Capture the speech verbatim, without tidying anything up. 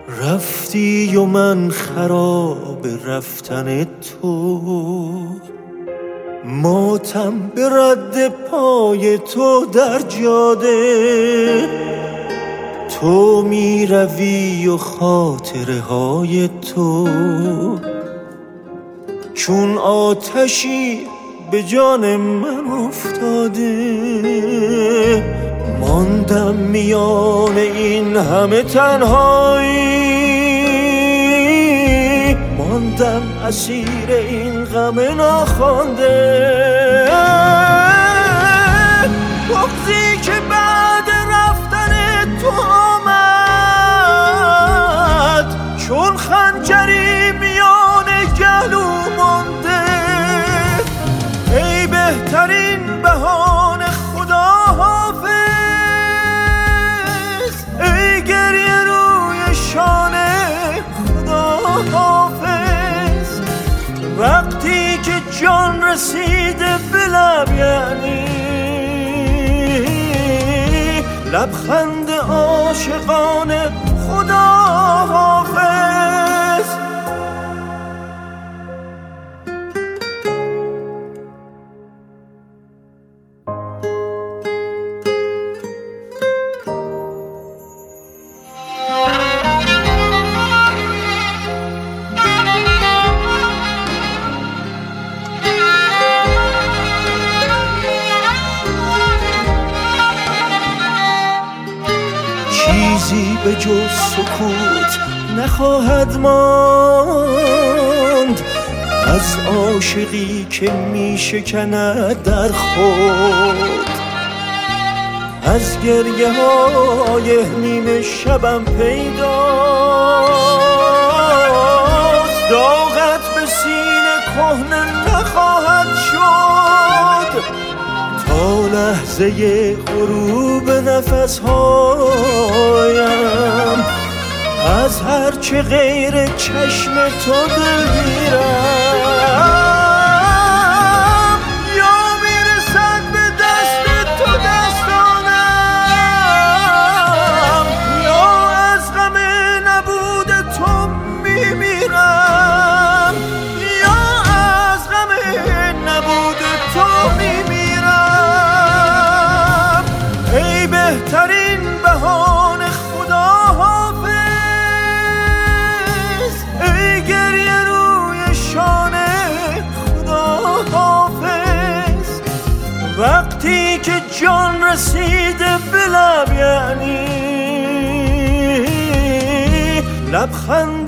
رفتی و من خراب رفتن تو، ماتم به رد پای تو در جاده. تو می روی و خاطره های تو چون آتشی به جان من افتاده. ماندم میان این همه تنهایی، ماندم اسیر این غم ناخوانده. بغضی که بعد رفتن تو آمد، چون خنجری میان گلو مانده. ای بهترین بهانه خدا حافظ، ای گریه روی شانه خدا حافظ. وقتی که جان رسیده به لب، یعنی لبخند عاشقانه خدا حافظ. چیزی به جز سکوت نخواهد ماند از عاشقی که می شکند در خود. از گریه های نیمه شبم پیداست، داغت به سینه کهنه نخواهد شد. تا لحظه غروب نفسهایم از هرچه غیر چشم تو دلگیرم. یا میرسد به دست تو دستانم، یا از غم نبود تو میمیرم، یا از غم نبود تو میمیرم. ای بهترین بهانه خدا حافظ، ای گریه روی شانه خدا حافظ. وقتی که جان رسیده به لب، یعنی لبخند